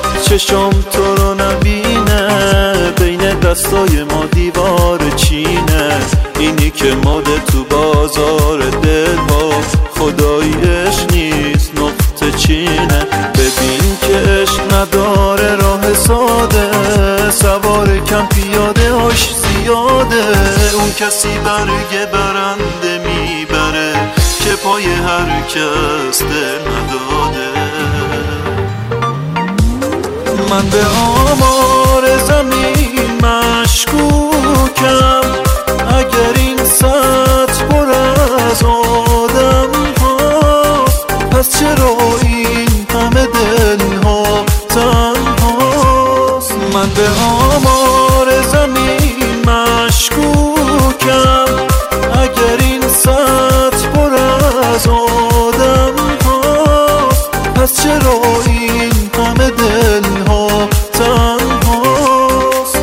شاید چشم تو رو نبینه، بین دستای ما دیوار چینه. اینی که ماده تو بازار دل ها، خدایش نیست نقطه چینه. ببین که عشق نداره راه ساده، سوار کم پیاده هاش زیاده. اون کسی برگ برنده میبره که پای هر کس دل نداده. من به آمار زمین مشکوکم، اگر این سطح پر از آدم هاست، پس چرا این همه دل ها تنهاست؟ من به آمار زمین مشکوکم، اگر این سطح پر از آدم هاست، پس چرا این همه دل ها تنهاست؟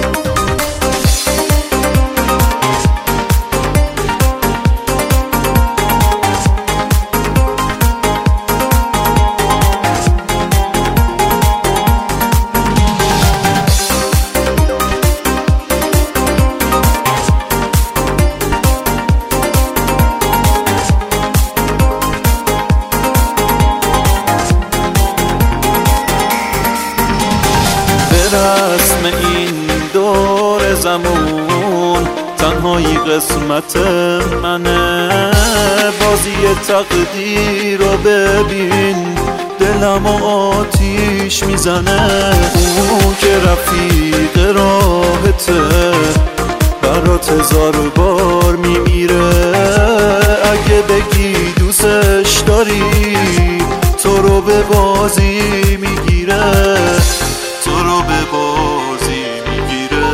رسم این دور زمون تنهایی قسمت منه. بازی تقدیر رو ببین، دلم آتیش میزنه. اون که رفیق راهته، برات هزار بار میمیره. اگه بگی دوستش داری، تو رو به بازی میگیره، تو رو به بازی میگیره.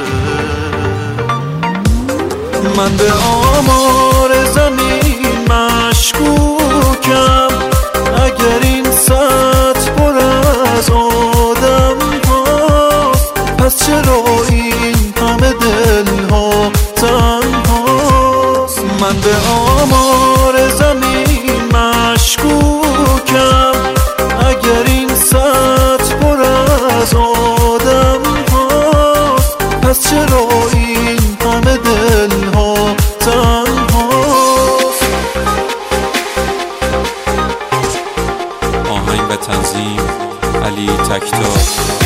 من به آمار زمین مشکوکم، اگر این سطح پر از آدم هاست، پس چرا این همه دل ها تنهاست؟ من به آمار زمین مشکوکم، اگر این سطح پر از آدم هاست، پس چرا این همه دل ها تنهاست؟ آهنگ و تنظیم علی تکتا.